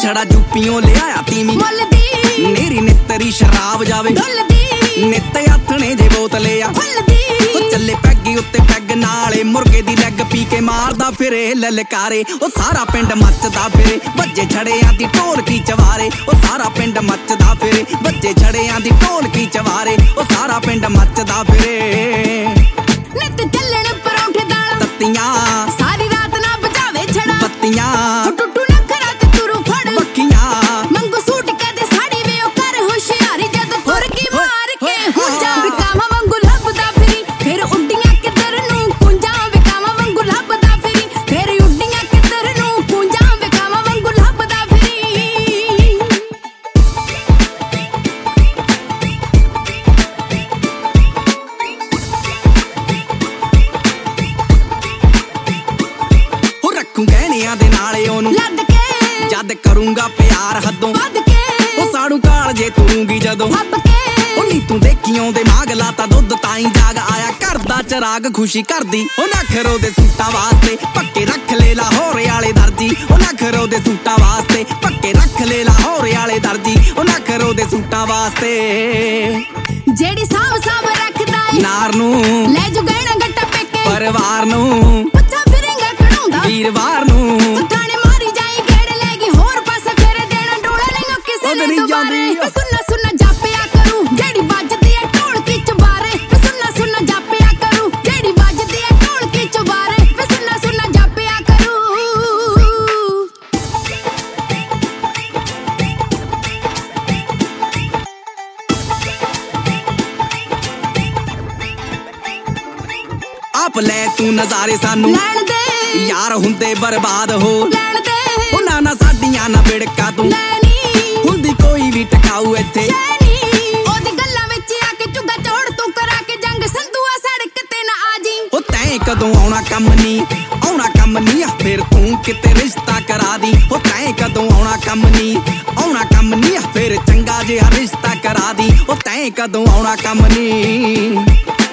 छड़ा यूपीओ ले आया तीमी नेरी नित्तरी शराब जावे नित आथने जे बोतले आ चले पैगी उत्ते पैग नाले मुर्गे दी लैग पी के मारदा फिरे ललकारे ओ सारा पिंड मचदा फिरे बज्जे छड़ियां दी ढोलकी चवारे ओ सारा पिंड मचदा फिरे बज्जे छड़ियां दी ढोलकी चवारे ओ सारा पिंड मचदा फिरे नित चलण परौंठे दाल तत्तियां सारी रात ना बजावे छड़ा बत्तियां टुटू ना करा ते तुरू फड़ बक्खियां मंगू सूट के दे साड़ी वे ओ कर होशियारी जद थुर की मार के हुंजा विकावा वांगू लभदा फिरी फिर उड्डियां किधर नूं कुंजा विकावा वांगू लभदा फिरी फिर उड्डियां किधर नूं कुंजा विकावा वांगू लभदा फिरी हो रखूं गहनियां दे नाले ओनू लद के जद करूंगा प्यार हदों वध के ओ साड़ू काल जे तुरूंगी जदों हब के ओ नी तू देखियों दे माग लाता दुੱਧ ताई जाग आया करदा चराग खुशी करदी ओ नखरो दे सूटा वास्ते पक्के रख ले लाहौर वाले दर्जी ओ नखरो दे सूटा वास्ते पक्के रख ले लाहौर वाले दर्जी ओ नखरो दे सूटा वास्ते जेड़ी साव रखदा है नार नू ले जो गहना गट्टा पेके परिवार नू पछा फिरेंगा कढाउंदा वीरवार नू थाने मारी जाई गेड़ लेगी होर पासे फेरे देना डोला नहीं किसे ने दोबारे सुनना सुनना जापिया करूं जेड़ी बजदी है ढोलकी चबारे सुनना सुनना जापिया करूं जेड़ी बजदी है ढोलकी चबारे सुनना सुनना जापिया करूं आप ले तू नजारे सानू लैण दे यार हुंदे बर्बाद हो लैण दे ओ नाना साडियां ना बिड़का तू लैनी हुंदी कोई भी टकाऊ इत्थे शैनी ओदी गल्लां विच आके चुगा चोड़ तू करा के जंग संधूआ सड़क ते ना आजी ओ तैं कदों आउणा कम नी फिर तू किते रिश्ता करा दी ओ तैं कदों आउणा कम नी फिर चंगा जिहा रिश्ता करा दी ओ तैं कदों आउणा कम नी